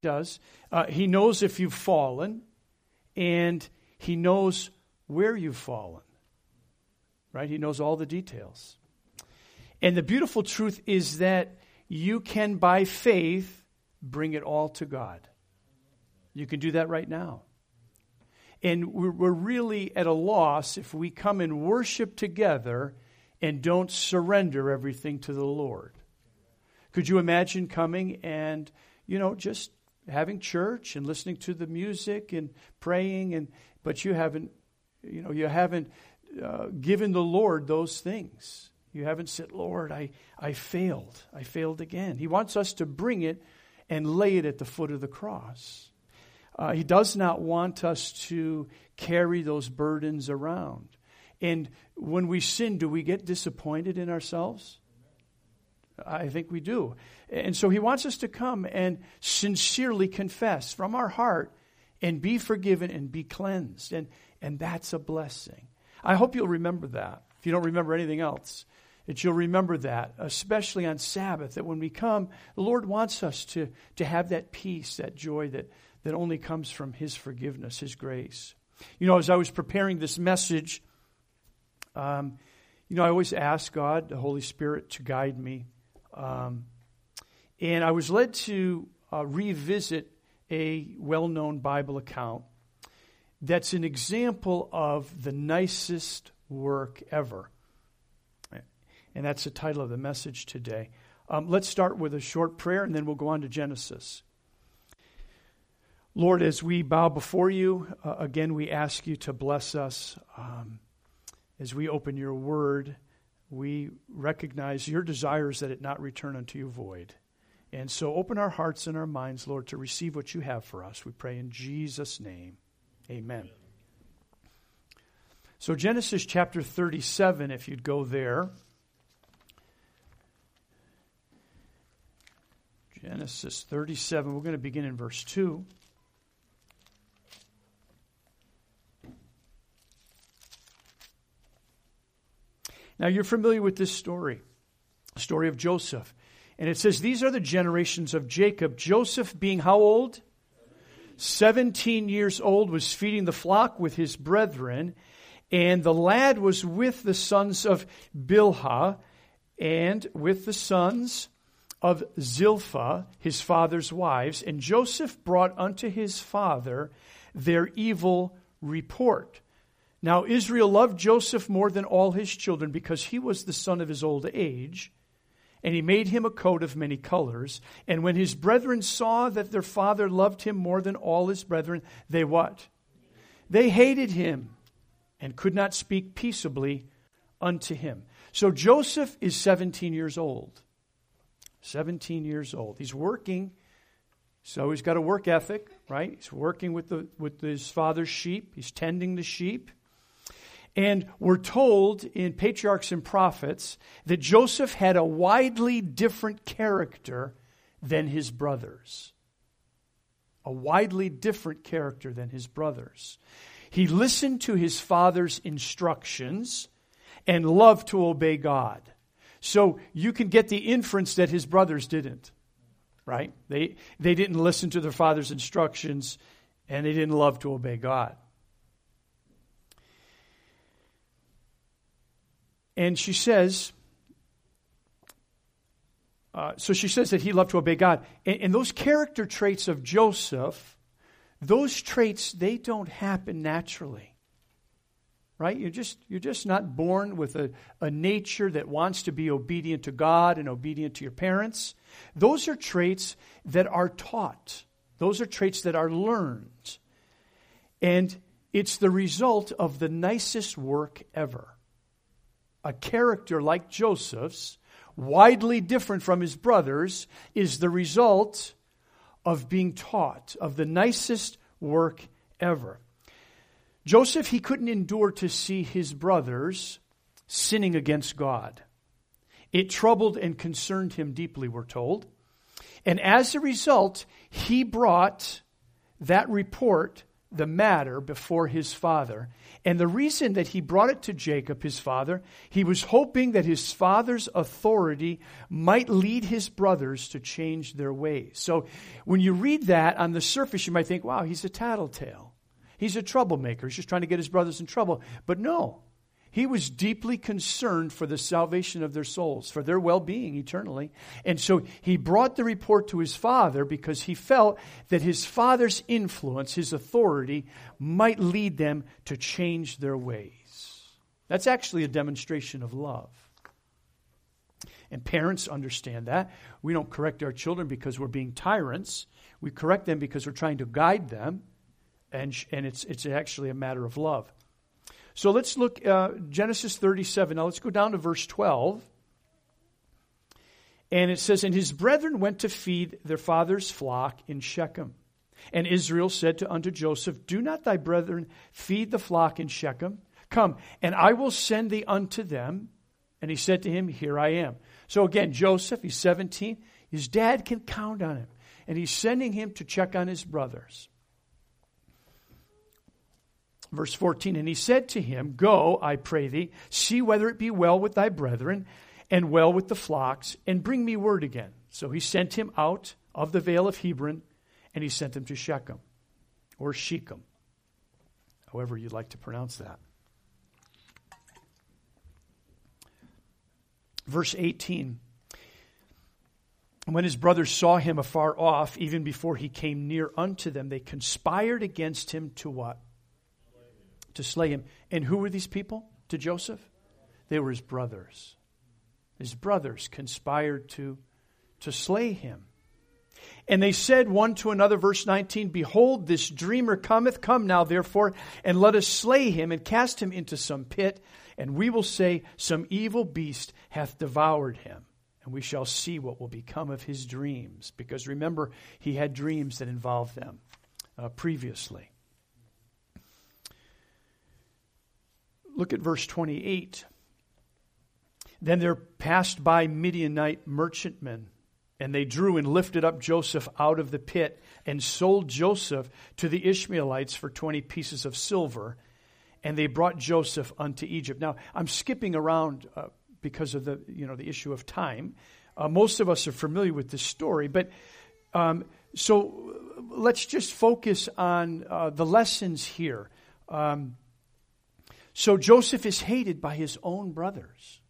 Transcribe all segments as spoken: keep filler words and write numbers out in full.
does. Uh, he knows if you've fallen, and he knows where you've fallen. Right? He knows all the details. And the beautiful truth is that you can, by faith, bring it all to God. You can do that right now. And we're, we're really at a loss if we come and worship together and don't surrender everything to the Lord. Could you imagine coming and, you know, just having church and listening to the music and praying, and but you haven't, you know, you haven't uh, given the Lord those things. You haven't said, Lord, I, I failed. I failed again. He wants us to bring it and lay it at the foot of the cross. Uh, he does not want us to carry those burdens around. And when we sin, do we get disappointed in ourselves? I think we do. And so he wants us to come and sincerely confess from our heart and be forgiven and be cleansed. And, and that's a blessing. I hope you'll remember that. If you don't remember anything else, that you'll remember that, especially on Sabbath, that when we come, the Lord wants us to, to have that peace, that joy that, that only comes from His forgiveness, His grace. You know, as I was preparing this message, um, you know, I always ask God, the Holy Spirit, to guide me. Um, and I was led to uh, revisit a well-known Bible account that's an example of the nicest work ever. And that's the title of the message today. Um, let's start with a short prayer, and then we'll go on to Genesis. Lord, as we bow before you, uh, again, we ask you to bless us. Um, as we open your word, we recognize your desires that it not return unto you void. And so open our hearts and our minds, Lord, to receive what you have for us. We pray in Jesus' name. Amen. So Genesis chapter thirty-seven, if you'd go there. Genesis thirty-seven, we're going to begin in verse two. Now you're familiar with this story, the story of Joseph. And it says, these are the generations of Jacob. Joseph being how old? seventeen years old, was feeding the flock with his brethren. And the lad was with the sons of Bilhah and with the sons of Zilpah, his father's wives. And Joseph brought unto his father their evil report. Now Israel loved Joseph more than all his children, because he was the son of his old age. And he made him a coat of many colors. And when his brethren saw that their father loved him more than all his brethren, they what? They hated him and could not speak peaceably unto him. So Joseph is seventeen years old. seventeen years old. He's working, so he's got a work ethic, right? He's working with the with his father's sheep. He's tending the sheep. And we're told in Patriarchs and Prophets that Joseph had a widely different character than his brothers. A widely different character than his brothers. He listened to his father's instructions and loved to obey God. So you can get the inference that his brothers didn't, right? They, they didn't listen to their father's instructions, and they didn't love to obey God. And she says, uh, so she says that he loved to obey God. And, and those character traits of Joseph, those traits, they don't happen naturally. Right? You're just, you're just not born with a, a nature that wants to be obedient to God and obedient to your parents. Those are traits that are taught. Those are traits that are learned. And it's the result of the nicest work ever. A character like Joseph's, widely different from his brothers, is the result of being taught, of the nicest work ever. Joseph, he couldn't endure to see his brothers sinning against God. It troubled and concerned him deeply, we're told. And as a result, he brought that report the matter before his father. And the reason that he brought it to Jacob, his father, he was hoping that his father's authority might lead his brothers to change their ways. So when you read that on the surface, you might think, wow, he's a tattletale. He's a troublemaker. He's just trying to get his brothers in trouble. But no, he was deeply concerned for the salvation of their souls, for their well-being eternally. And so he brought the report to his father because he felt that his father's influence, his authority, might lead them to change their ways. That's actually a demonstration of love. And parents understand that. We don't correct our children because we're being tyrants. We correct them because we're trying to guide them. And, and it's, it's actually a matter of love. So let's look uh, Genesis thirty-seven. Now let's go down to verse twelve. And it says, "And his brethren went to feed their father's flock in Shechem. And Israel said to unto Joseph, Do not thy brethren feed the flock in Shechem? Come, and I will send thee unto them. And he said to him, Here I am." So again, Joseph, he's seventeen. His dad can count on him. And he's sending him to check on his brothers. Verse fourteen, "And he said to him, Go, I pray thee, see whether it be well with thy brethren, and well with the flocks, and bring me word again." So he sent him out of the vale of Hebron, and he sent him to Shechem, or Shechem, however you'd like to pronounce that. Verse eighteen, "When his brothers saw him afar off, even before he came near unto them, they conspired against him to what? To slay him." And who were these people to Joseph? They were his brothers. His brothers conspired to, to slay him. "And they said one to another," verse nineteen, "Behold, this dreamer cometh. Come now, therefore, and let us slay him and cast him into some pit. And we will say, Some evil beast hath devoured him. And we shall see what will become of his dreams." Because remember, he had dreams that involved them uh, previously. Look at verse twenty-eight. "Then there passed by Midianite merchantmen, and they drew and lifted up Joseph out of the pit, and sold Joseph to the Ishmaelites for twenty pieces of silver. And they brought Joseph unto Egypt." Now, I'm skipping around uh, because of the you know the issue of time. Uh, most of us are familiar with this story, but um, so let's just focus on uh, the lessons here. Um, So Joseph is hated by his own brothers.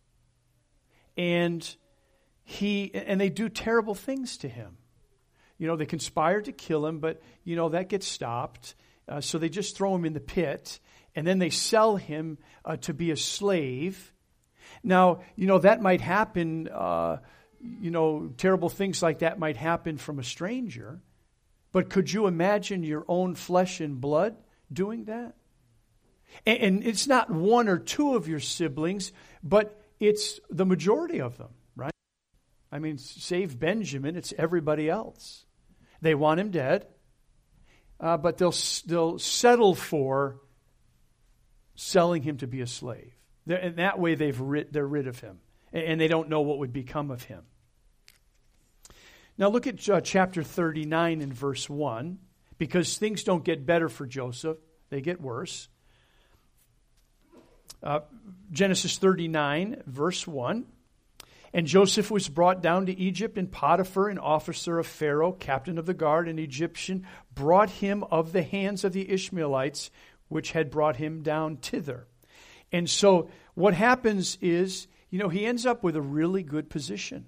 And he and they do terrible things to him. You know, they conspire to kill him, but, you know, that gets stopped. Uh, so they just throw him in the pit. And then they sell him uh, to be a slave. Now, you know, that might happen, uh, you know, terrible things like that might happen from a stranger. But could you imagine your own flesh and blood doing that? And it's not one or two of your siblings, but it's the majority of them, right? I mean, save Benjamin, it's everybody else. They want him dead, uh, but they'll they'll settle for selling him to be a slave. They're, and that way they've rid, they're rid of him, and they don't know what would become of him. Now look at uh, chapter thirty-nine and verse one, because things don't get better for Joseph, they get worse. Uh, Genesis thirty-nine, verse one. "And Joseph was brought down to Egypt, and Potiphar, an officer of Pharaoh, captain of the guard, an Egyptian, brought him of the hands of the Ishmaelites, which had brought him down thither." And so what happens is, you know, he ends up with a really good position.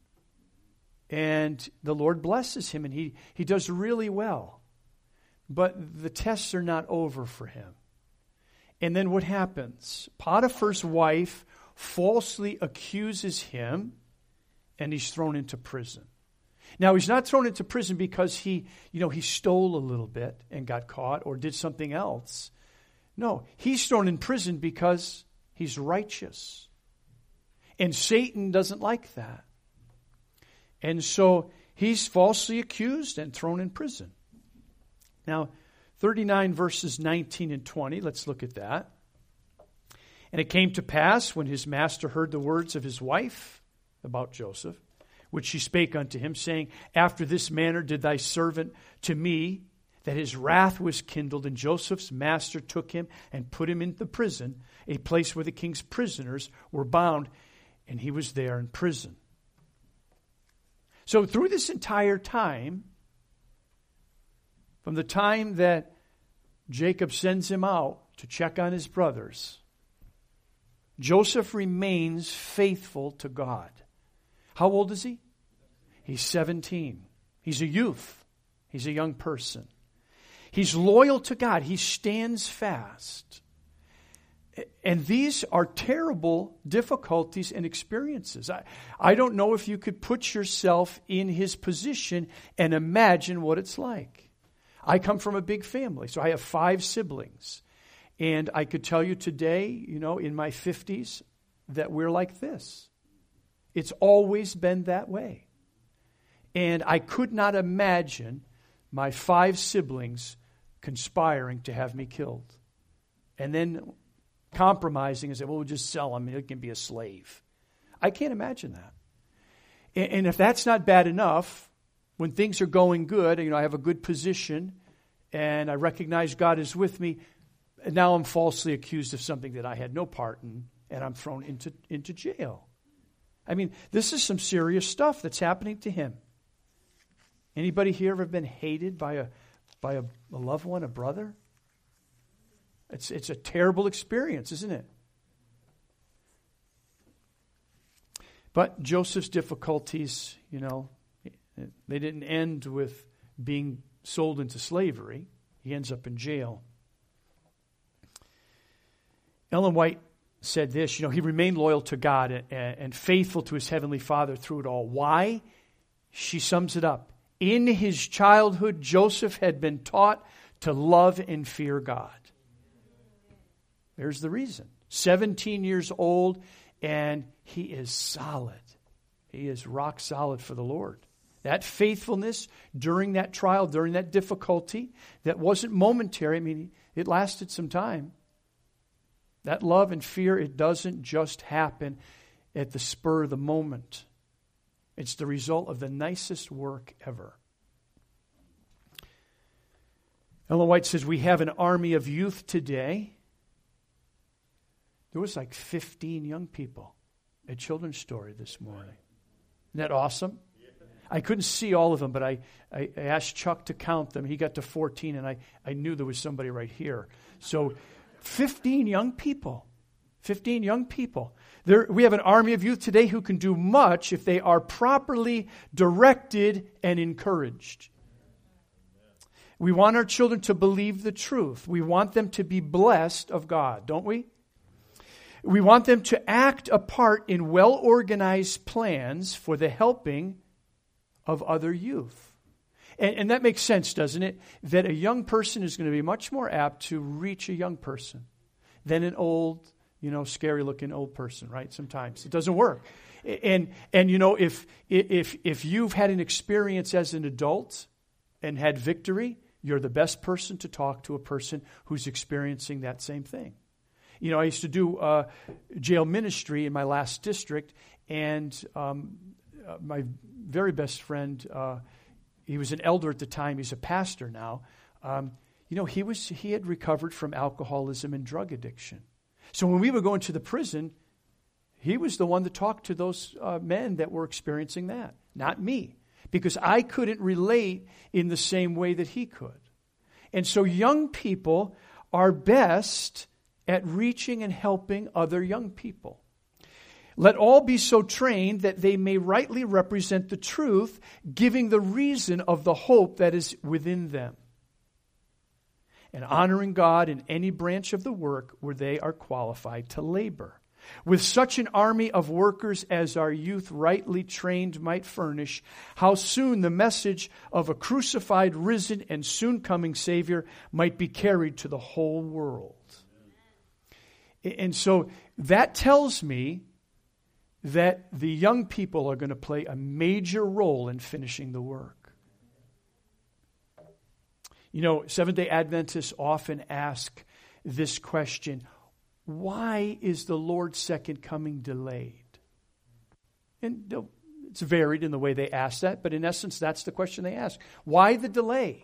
And the Lord blesses him, and he, he does really well. But the tests are not over for him. And then what happens? Potiphar's wife falsely accuses him, and he's thrown into prison. Now, he's not thrown into prison because he, you know, he stole a little bit and got caught or did something else. No, he's thrown in prison because he's righteous. And Satan doesn't like that. And so he's falsely accused and thrown in prison. Now, thirty-nine verses nineteen and twenty, let's look at that. "And it came to pass, when his master heard the words of his wife," about Joseph, "which she spake unto him, saying, After this manner did thy servant to me, that his wrath was kindled, and Joseph's master took him and put him in the prison, a place where the king's prisoners were bound, and he was there in prison. So through this entire time, from the time that Jacob sends him out to check on his brothers, Joseph remains faithful to God. How old is he? He's seventeen. He's a youth. He's a young person. He's loyal to God. He stands fast. And these are terrible difficulties and experiences. I, I don't know if you could put yourself in his position and imagine what it's like. I come from a big family, so I have five siblings. And I could tell you today, you know, in my fifties, that we're like this. It's always been that way. And I could not imagine my five siblings conspiring to have me killed. And then compromising and say, well, we'll just sell him and he can be a slave. I can't imagine that. And, and if that's not bad enough, when things are going good, you know, I have a good position and I recognize God is with me, and now I'm falsely accused of something that I had no part in, and I'm thrown into, into jail. I mean, this is some serious stuff that's happening to him. Anybody here ever been hated by a by a, a loved one, a brother? It's it's a terrible experience, isn't it? But Joseph's difficulties, you know, they didn't end with being sold into slavery. He ends up in jail. Ellen White said this, you know, he remained loyal to God and, and faithful to his heavenly Father through it all. Why? She sums it up. In his childhood, Joseph had been taught to love and fear God. There's the reason. seventeen years old, and he is solid. He is rock solid for the Lord. That faithfulness during that trial, during that difficulty, that wasn't momentary. I mean, it lasted some time. That love and fear, it doesn't just happen at the spur of the moment. It's the result of the nicest work ever. Ellen White says, we have an army of youth today. There was like fifteen young people at Children's Story this morning. Isn't that awesome? I couldn't see all of them, but I, I asked Chuck to count them. He got to fourteen, and I, I knew there was somebody right here. So fifteen young people. fifteen young people. There, we have an army of youth today who can do much if they are properly directed and encouraged. We want our children to believe the truth. We want them to be blessed of God, don't we? We want them to act a part in well-organized plans for the helping of other youth. And, and that makes sense, doesn't it? That a young person is going to be much more apt to reach a young person than an old, you know, scary-looking old person, right? Sometimes it doesn't work. And, and you know, if, if, if you've had an experience as an adult and had victory, you're the best person to talk to a person who's experiencing that same thing. You know, I used to do uh, jail ministry in my last district, and um, uh, my very best friend, uh, he was an elder at the time, he's a pastor now, um, you know, he was he had recovered from alcoholism and drug addiction. So when we would go into the prison, he was the one to talk to those uh, men that were experiencing that, not me, because I couldn't relate in the same way that he could. And so young people are best at reaching and helping other young people. Let all be so trained that they may rightly represent the truth, giving the reason of the hope that is within them, and honoring God in any branch of the work where they are qualified to labor. With such an army of workers as our youth rightly trained might furnish, how soon the message of a crucified, risen, and soon coming Savior might be carried to the whole world. And so that tells me that the young people are going to play a major role in finishing the work. You know, Seventh-day Adventists often ask this question: why is the Lord's second coming delayed? And it's varied in the way they ask that, but in essence, that's the question they ask. Why the delay?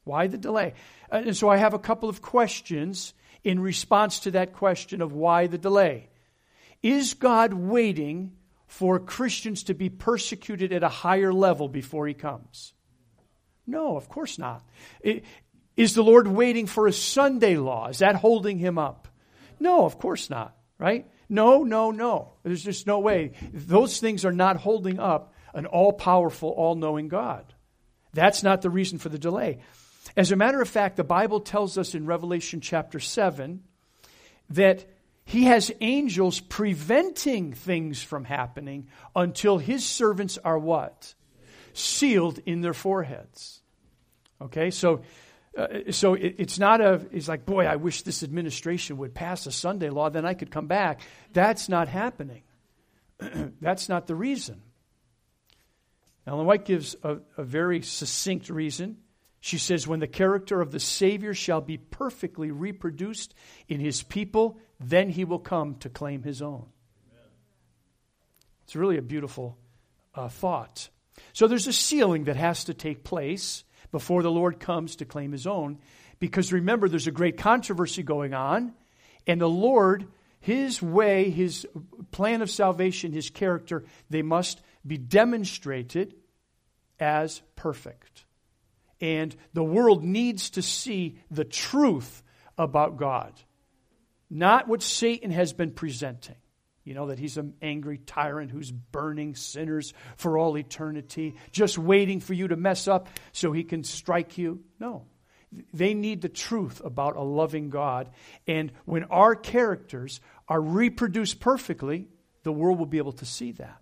Why the delay? And so I have a couple of questions in response to that question of why the delay. Is God waiting for Christians to be persecuted at a higher level before he comes? No, of course not. Is the Lord waiting for a Sunday law? Is that holding him up? No, of course not, right? No, no, no. There's just no way. Those things are not holding up an all-powerful, all-knowing God. That's not the reason for the delay. As a matter of fact, the Bible tells us in Revelation chapter seven that he has angels preventing things from happening until his servants are what? Sealed in their foreheads. Okay, so uh, so it, it's not a, it's like, boy, I wish this administration would pass a Sunday law, then I could come back. That's not happening. That's not the reason. Ellen White gives a, a very succinct reason. She says, when the character of the Savior shall be perfectly reproduced in his people, then he will come to claim his own. Amen. It's really a beautiful uh, thought. So there's a sealing that has to take place before the Lord comes to claim his own. Because remember, there's a great controversy going on. And the Lord, his way, his plan of salvation, his character, they must be demonstrated as perfect. And the world needs to see the truth about God. Not what Satan has been presenting. You know, that he's an angry tyrant who's burning sinners for all eternity, just waiting for you to mess up so he can strike you. No. They need the truth about a loving God. And when our characters are reproduced perfectly, the world will be able to see that.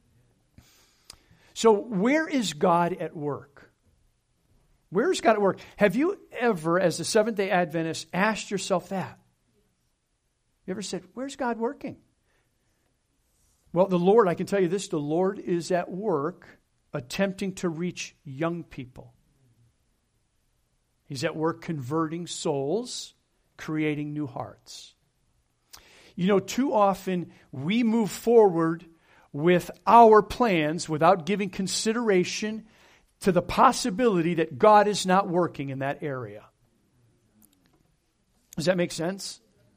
So where is God at work? Where is God at work? Have you ever, as a Seventh-day Adventist, asked yourself that? You ever said, where's God working? Well, the Lord, I can tell you this, the Lord is at work attempting to reach young people. He's at work converting souls, creating new hearts. You know, too often we move forward with our plans without giving consideration to the possibility that God is not working in that area. Does that make sense?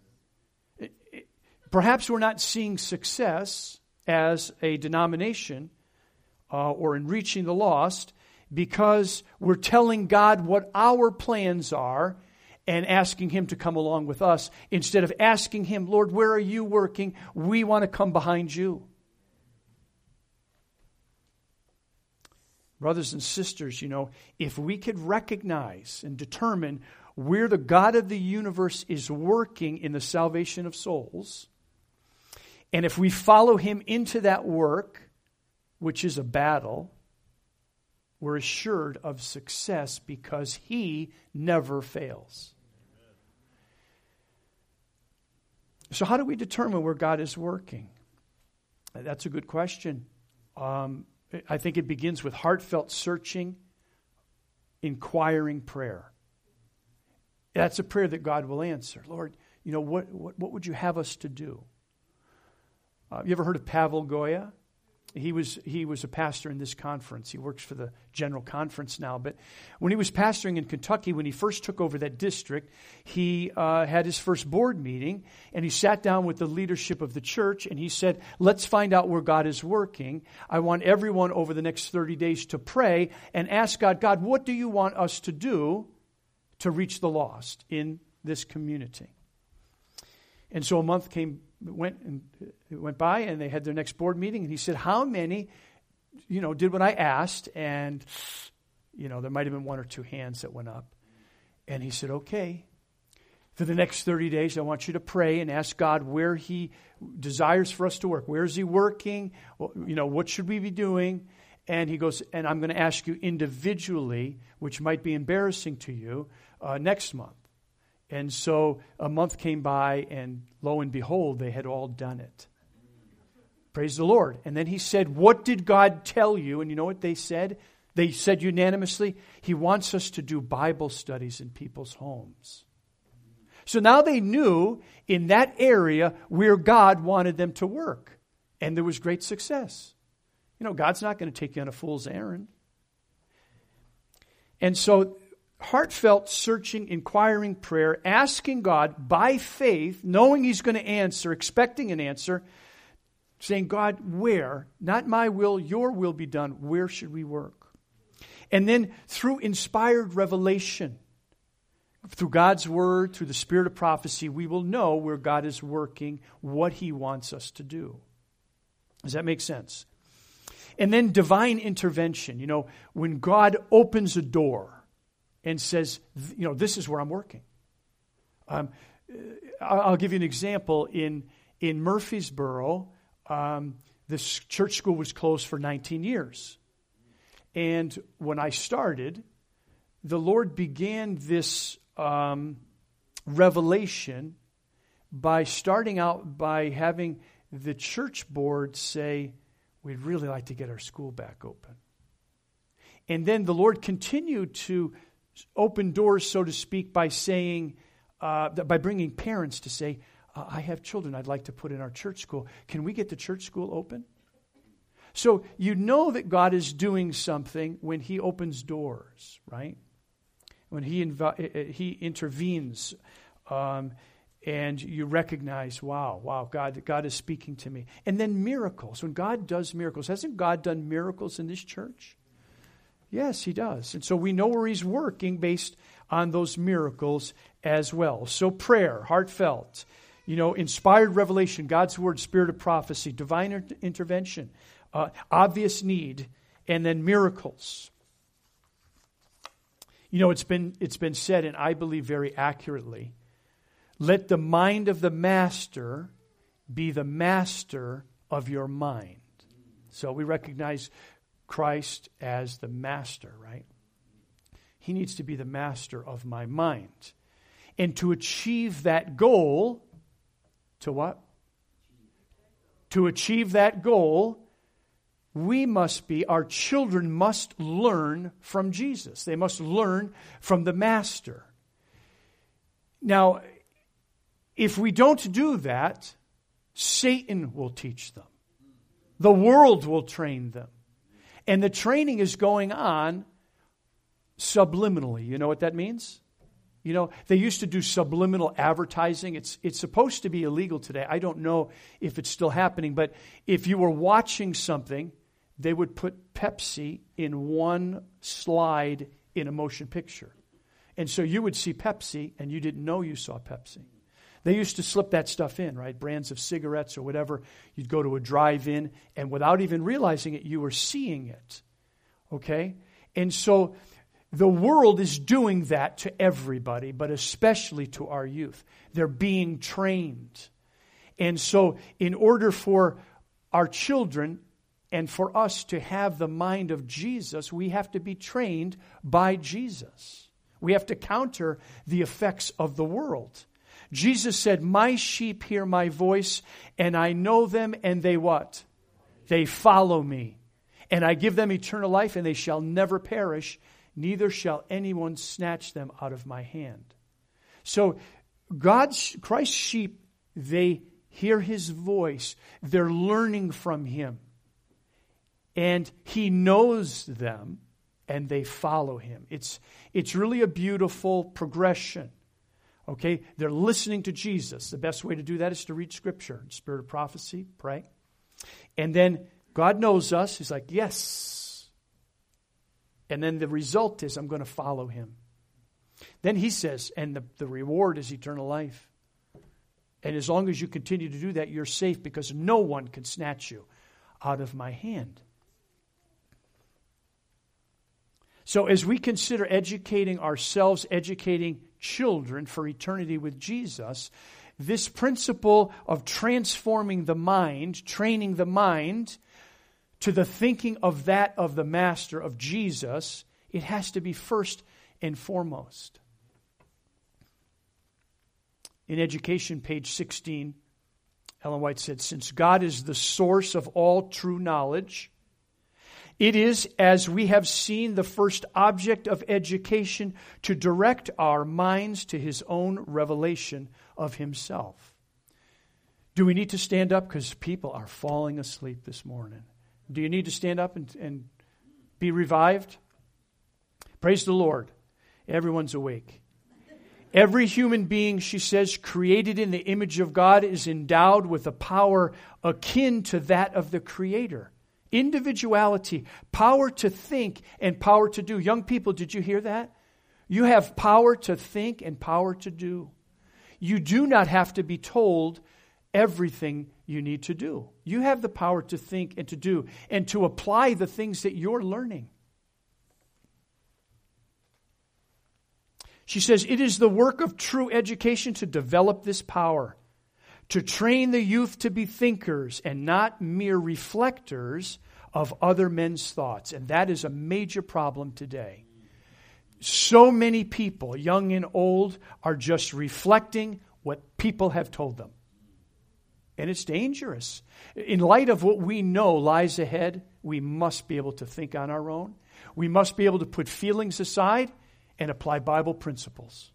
Perhaps we're not seeing success as a denomination uh, or in reaching the lost because we're telling God what our plans are and asking him to come along with us instead of asking him, Lord, where are you working? We want to come behind you. Brothers and sisters, you know, if we could recognize and determine where the God of the universe is working in the salvation of souls, and if we follow him into that work, which is a battle, we're assured of success because he never fails. So how do we determine where God is working? That's a good question. Um, I think it begins with heartfelt searching, inquiring prayer. That's a prayer that God will answer. Lord, you know, what, what, what would you have us to do? Uh, you ever heard of Pavel Goya? He was he was a pastor in this conference. He works for the General Conference now. But when he was pastoring in Kentucky, when he first took over that district, he uh, had his first board meeting, and he sat down with the leadership of the church, and he said, let's find out where God is working. I want everyone over the next thirty days to pray and ask God, God, what do you want us to do to reach the lost in this community? And so a month came went and it went by, and they had their next board meeting, and he said, how many, you know, did what I asked? And, you know, there might have been one or two hands that went up. And he said, okay, for the next thirty days, I want you to pray and ask God where he desires for us to work. Where is he working? You know, what should we be doing? And he goes, and I'm going to ask you individually, which might be embarrassing to you, uh, next month. And so a month came by, and lo and behold, they had all done it. Praise the Lord. And then he said, what did God tell you? And you know what they said? They said unanimously, he wants us to do Bible studies in people's homes. So now they knew in that area where God wanted them to work. And there was great success. You know, God's not going to take you on a fool's errand. And so heartfelt, searching, inquiring prayer, asking God by faith, knowing He's going to answer, expecting an answer, saying, God, where? Not my will, your will be done. Where should we work? And then through inspired revelation, through God's word, through the spirit of prophecy, we will know where God is working, what He wants us to do. Does that make sense? And then divine intervention. You know, when God opens a door and says, you know, this is where I'm working. Um, I'll give you an example. In, in Murfreesboro, um, this church school was closed for nineteen years. And when I started, the Lord began this um, revelation by starting out by having the church board say, we'd really like to get our school back open. And then the Lord continued to open doors, so to speak, by saying, uh, by bringing parents to say, uh, I have children I'd like to put in our church school. Can we get the church school open? So you know that God is doing something when He opens doors, right? When He inv- He intervenes, um, and you recognize, wow, wow, God, God is speaking to me. And then miracles. When God does miracles, hasn't God done miracles in this church? Yes, He does. And so we know where He's working based on those miracles as well. So prayer, heartfelt, you know, inspired revelation, God's word, spirit of prophecy, divine inter- intervention, uh, obvious need, and then miracles. You know, it's been it's been said, and I believe very accurately, let the mind of the master be the master of your mind. So we recognize Christ as the master, right? He needs to be the master of my mind. And to achieve that goal, to what? To achieve that goal, we must be, our children must learn from Jesus. They must learn from the Master. Now, if we don't do that, Satan will teach them. The world will train them. And the training is going on subliminally. You know what that means? You know, they used to do subliminal advertising. It's it's supposed to be illegal today. I don't know if it's still happening, but if you were watching something, they would put Pepsi in one slide in a motion picture. And so you would see Pepsi, and you didn't know you saw Pepsi. They used to slip that stuff in, right? Brands of cigarettes or whatever. You'd go to a drive-in, and without even realizing it, you were seeing it. Okay? And so the world is doing that to everybody, but especially to our youth. They're being trained. And so in order for our children and for us to have the mind of Jesus, we have to be trained by Jesus. We have to counter the effects of the world. Jesus said, my sheep hear my voice, and I know them, and they what? They follow me. And I give them eternal life, and they shall never perish, neither shall anyone snatch them out of my hand. So God's, Christ's sheep, they hear His voice. They're learning from Him. And He knows them, and they follow Him. It's, it's really a beautiful progression. Okay? They're listening to Jesus. The best way to do that is to read Scripture. Spirit of prophecy, pray. And then God knows us. He's like, yes. And then the result is, I'm going to follow Him. Then He says, and the, the reward is eternal life. And as long as you continue to do that, you're safe, because no one can snatch you out of my hand. So as we consider educating ourselves, educating children for eternity with Jesus, this principle of transforming the mind, training the mind to the thinking of that of the Master, of Jesus, it has to be first and foremost. In Education, page sixteen, Ellen White said, since God is the source of all true knowledge, it is, as we have seen, the first object of education to direct our minds to His own revelation of Himself. Do we need to stand up? Because people are falling asleep this morning. Do you need to stand up and, and be revived? Praise the Lord. Everyone's awake. Every human being, she says, created in the image of God is endowed with a power akin to that of the Creator. Individuality, power to think and power to do. Young people, did you hear that? You have power to think and power to do. You do not have to be told everything you need to do. You have the power to think and to do and to apply the things that you're learning. She says, it is the work of true education to develop this power, to train the youth to be thinkers and not mere reflectors of other men's thoughts. And that is a major problem today. So many people, young and old, are just reflecting what people have told them. And it's dangerous. In light of what we know lies ahead, we must be able to think on our own. We must be able to put feelings aside and apply Bible principles.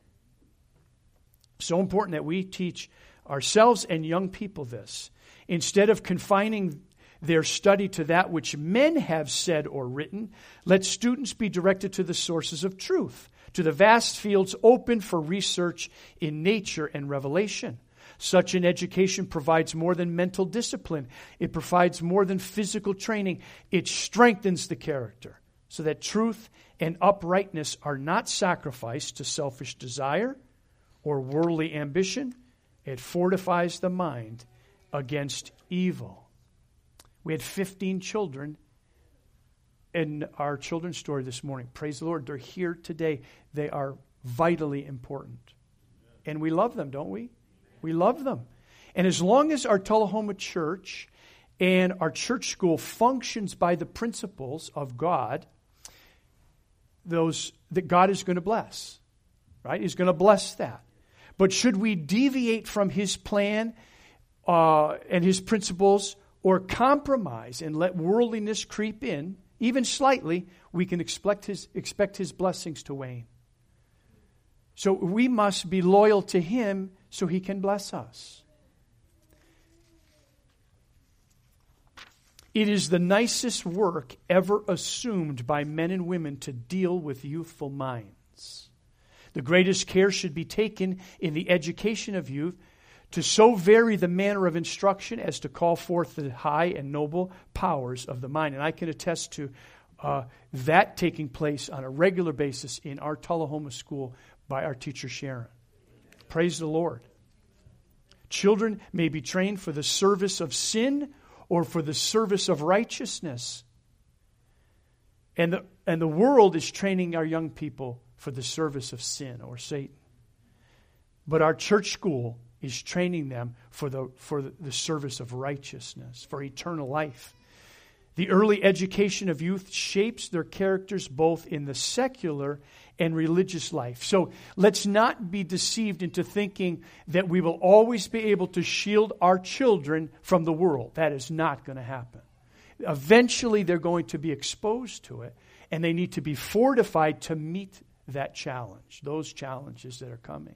So important that we teach ourselves and young people this. Instead of confining their study to that which men have said or written, let students be directed to the sources of truth, to the vast fields open for research in nature and revelation. Such an education provides more than mental discipline. It provides more than physical training. It strengthens the character so that truth and uprightness are not sacrificed to selfish desire or worldly ambition. It fortifies the mind against evil. We had fifteen children in our children's story this morning. Praise the Lord. They're here today. They are vitally important. And we love them, don't we? We love them. And as long as our Tullahoma church and our church school functions by the principles of God, those that God is going to bless, right? He's going to bless that. But should we deviate from His plan uh, and His principles or compromise and let worldliness creep in, even slightly, we can expect His, expect His blessings to wane. So we must be loyal to Him so He can bless us. It is the nicest work ever assumed by men and women to deal with youthful minds. The greatest care should be taken in the education of youth to so vary the manner of instruction as to call forth the high and noble powers of the mind. And I can attest to uh, that taking place on a regular basis in our Tullahoma school by our teacher Sharon. Praise the Lord. Children may be trained for the service of sin or for the service of righteousness. And the, and the world is training our young people for the service of sin or Satan. But our church school is training them for the, for the service of righteousness, for eternal life. The early education of youth shapes their characters both in the secular and religious life. So let's not be deceived into thinking that we will always be able to shield our children from the world. That is not going to happen. Eventually they're going to be exposed to it, and they need to be fortified to meet that challenge, those challenges that are coming.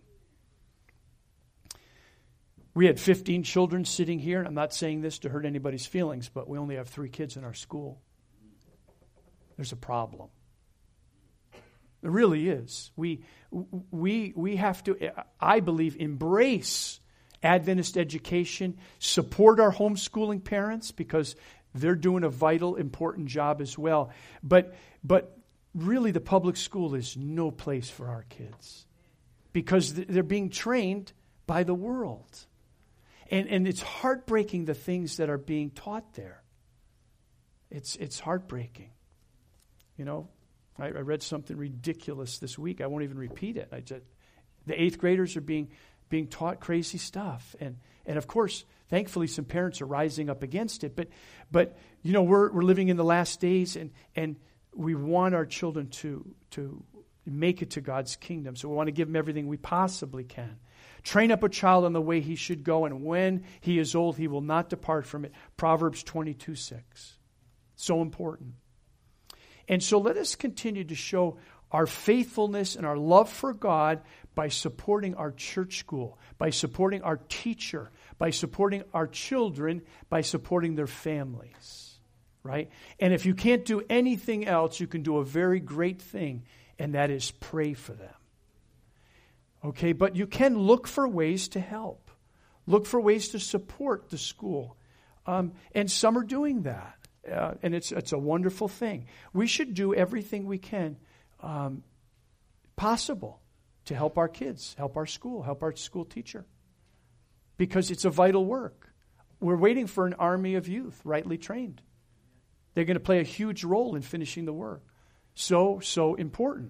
We had fifteen children sitting here, and I'm not saying this to hurt anybody's feelings, but we only have three kids in our school. There's a problem. There really is. We, we, we have to, I believe, embrace Adventist education, support our homeschooling parents because they're doing a vital, important job as well. But, but really the public school is no place for our kids because they're being trained by the world. And, and it's heartbreaking the things that are being taught there. It's, it's heartbreaking. You know, I, I read something ridiculous this week. I won't even repeat it. I just, the eighth graders are being being taught crazy stuff, and and of course, thankfully, some parents are rising up against it. But but you know, we're we're living in the last days, and and we want our children to to make it to God's kingdom. So we want to give them everything we possibly can. Train up a child on the way he should go, and when he is old, he will not depart from it. Proverbs twenty-two six. So important. And so let us continue to show our faithfulness and our love for God by supporting our church school, by supporting our teacher, by supporting our children, by supporting their families, right? And if you can't do anything else, you can do a very great thing, and that is pray for them. Okay, but you can look for ways to help. Look for ways to support the school. Um, and some are doing that. Uh, and it's it's a wonderful thing. We should do everything we can um, possible to help our kids, help our school, help our school teacher. Because it's a vital work. We're waiting for an army of youth, rightly trained. They're going to play a huge role in finishing the work. So, so important.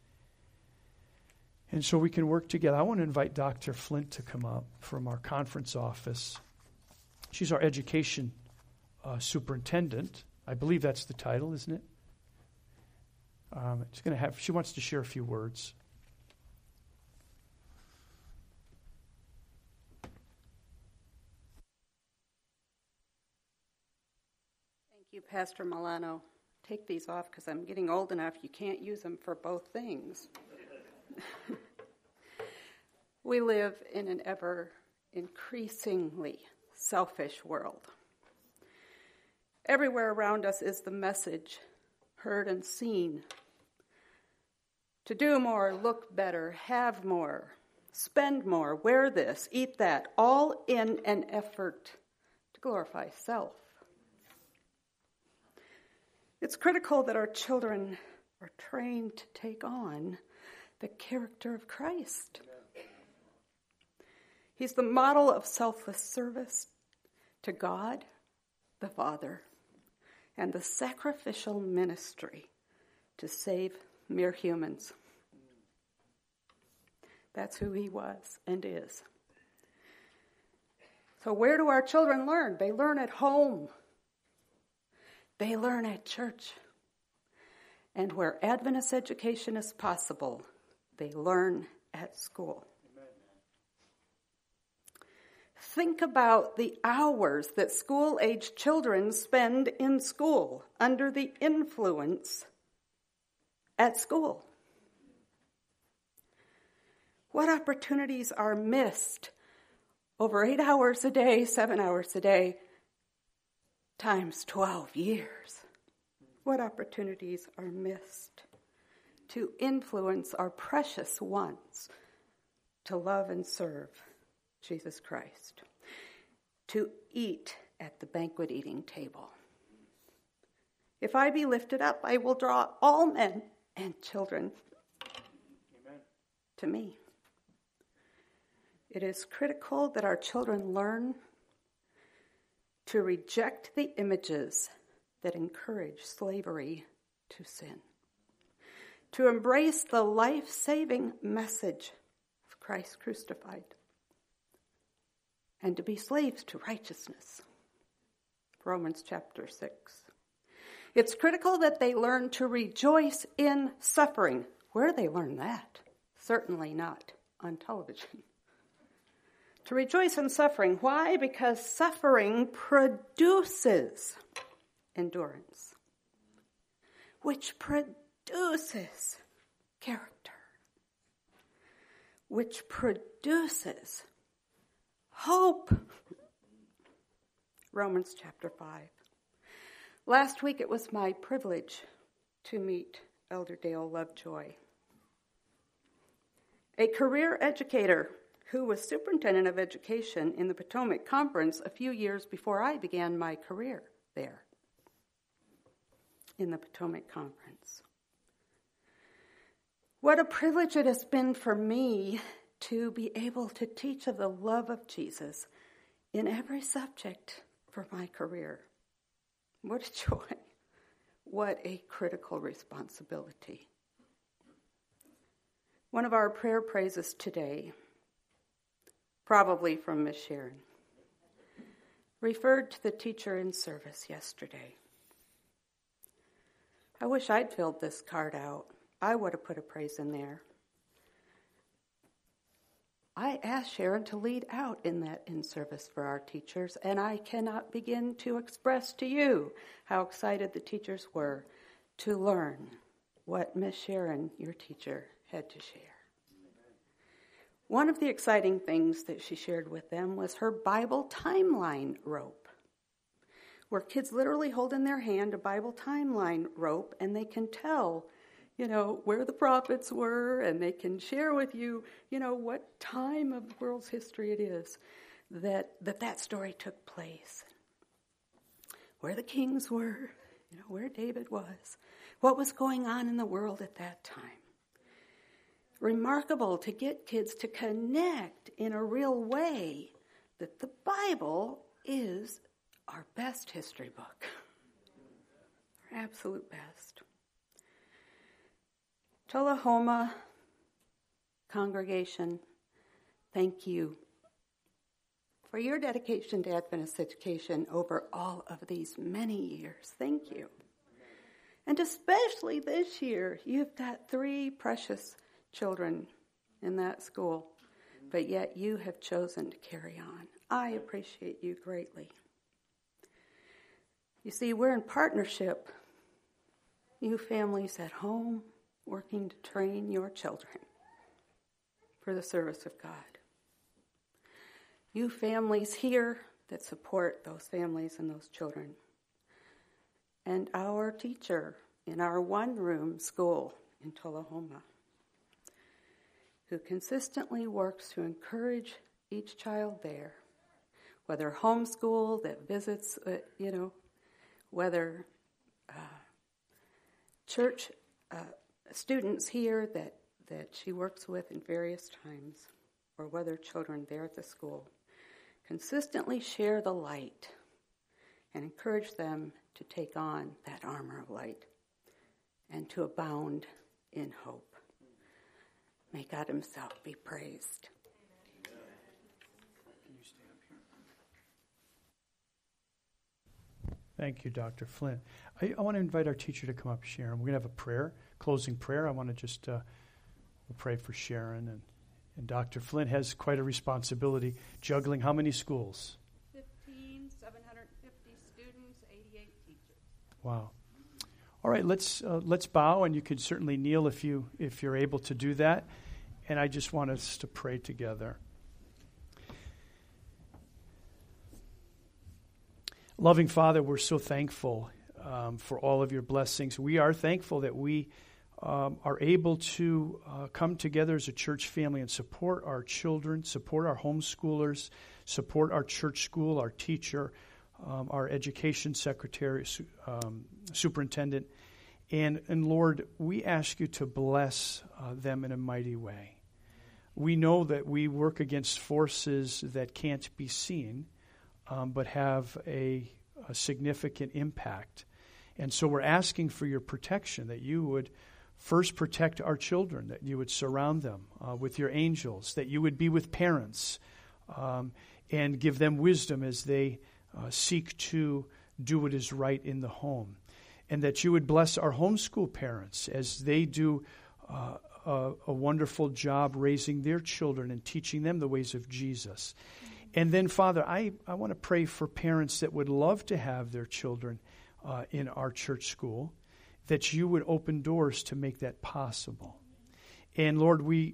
And so we can work together. I want to invite Doctor Flint to come up from our conference office. She's our education uh, superintendent. I believe that's the title, isn't it? Um, she's going to have. She wants to share a few words. Thank you, Pastor Milano. Take these off because I'm getting old enough you can't use them for both things. We live in an ever increasingly selfish world. Everywhere around us is the message, heard and seen, to do more, look better, have more, spend more, wear this, eat that, all in an effort to glorify self. It's critical that our children are trained to take on the character of Christ. He's the model of selfless service to God, the Father, and the sacrificial ministry to save mere humans. That's who he was and is. So where do our children learn? They learn at home. They learn at church. And where Adventist education is possible, they learn at school. Amen. Think about the hours that school-age children spend in school under the influence at school. What opportunities are missed over eight hours a day, seven hours a day, times twelve years? What opportunities are missed to influence our precious ones to love and serve Jesus Christ, to eat at the banquet eating table. If I be lifted up, I will draw all men and children Amen. To me. It is critical that our children learn to reject the images that encourage slavery to sin, to embrace the life-saving message of Christ crucified, and to be slaves to righteousness. Romans chapter six. It's critical that they learn to rejoice in suffering. Where do they learn that? Certainly not on television. To rejoice in suffering. Why? Because suffering produces endurance, which produces character, which produces hope. Romans chapter five. Last week it was my privilege to meet Elder Dale Lovejoy, a career educator who was superintendent of education in the Potomac Conference a few years before I began my career there in the Potomac Conference. What a privilege it has been for me to be able to teach of the love of Jesus in every subject for my career. What a joy. What a critical responsibility. One of our prayer praises today, probably from Miss Sharon, referred to the teacher in service yesterday. I wish I'd filled this card out. I would have put a praise in there. I asked Sharon to lead out in that in-service for our teachers, and I cannot begin to express to you how excited the teachers were to learn what Miss Sharon, your teacher, had to share. One of the exciting things that she shared with them was her Bible timeline rope, where kids literally hold in their hand a Bible timeline rope, and they can tell you know, where the prophets were, and they can share with you, you know, what time of the world's history it is that that, that story took place. Where the kings were, you know, where David was, what was going on in the world at that time. Remarkable to get kids to connect in a real way that the Bible is our best history book. Our absolute best. Tullahoma congregation, thank you for your dedication to Adventist education over all of these many years. Thank you. And especially this year, you've got three precious children in that school, but yet you have chosen to carry on. I appreciate you greatly. You see, we're in partnership, you families at home, working to train your children for the service of God. You families here that support those families and those children. And our teacher in our one-room school in Tullahoma, who consistently works to encourage each child there, whether homeschool that visits, uh, you know, whether uh, church uh, students here that, that she works with in various times, or whether children there at the school, consistently share the light and encourage them to take on that armor of light and to abound in hope. May God himself be praised. Thank you, Doctor Flint. I, I want to invite our teacher to come up, Sharon. We're going to have a prayer, closing prayer. I want to just uh, we'll pray for Sharon. And, and Doctor Flint has quite a responsibility, juggling how many schools? fifteen, seven hundred fifty students, eighty-eight teachers. Wow. All right, let's uh, let's bow, and you can certainly kneel if you if you're able to do that. And I just want us to pray together. Loving Father, we're so thankful um, for all of your blessings. We are thankful that we um, are able to uh, come together as a church family and support our children, support our homeschoolers, support our church school, our teacher, um, our education secretary, um, superintendent. And, and Lord, we ask you to bless uh, them in a mighty way. We know that we work against forces that can't be seen, Um, but have a, a significant impact. And so we're asking for your protection, that you would first protect our children, that you would surround them uh, with your angels, that you would be with parents um, and give them wisdom as they uh, seek to do what is right in the home. And that you would bless our homeschool parents as they do uh, a, a wonderful job raising their children and teaching them the ways of Jesus. And then, Father, I, I want to pray for parents that would love to have their children uh, in our church school, that you would open doors to make that possible. And, Lord, we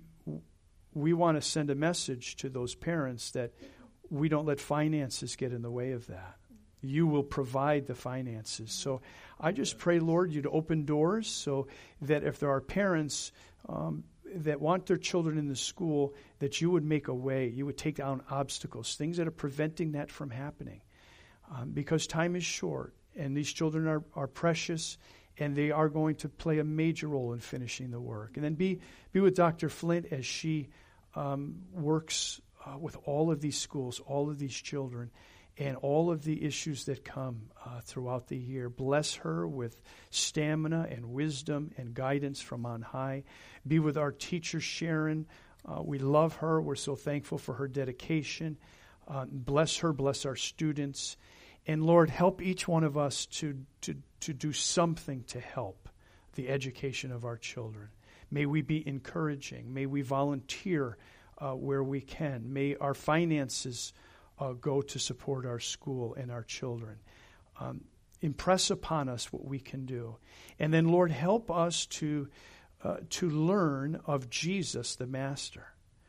we want to send a message to those parents that we don't let finances get in the way of that. You will provide the finances. So I just pray, Lord, you to open doors so that if there are parents um, that want their children in the school, that you would make a way, you would take down obstacles, things that are preventing that from happening. Um, because time is short, and these children are, are precious, and they are going to play a major role in finishing the work. And then be, be with Doctor Flint as she um, works uh, with all of these schools, all of these children, and all of the issues that come uh, throughout the year. Bless her with stamina and wisdom and guidance from on high. Be with our teacher, Sharon. Uh, we love her. We're so thankful for her dedication. Uh, bless her, bless our students. And Lord, help each one of us to, to, to do something to help the education of our children. May we be encouraging. May we volunteer uh, where we can. May our finances Uh, go to support our school and our children. Um, impress upon us what we can do. And then, Lord, help us to uh, to learn of Jesus, the Master.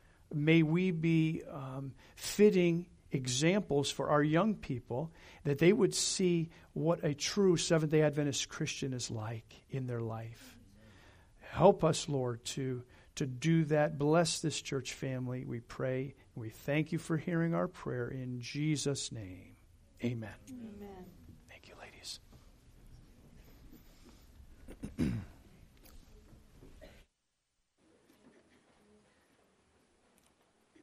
May we be um, fitting examples for our young people, that they would see what a true Seventh-day Adventist Christian is like in their life. Help us, Lord, to, to do that. Bless this church family, we pray. We thank you for hearing our prayer in Jesus' name. Amen. Amen.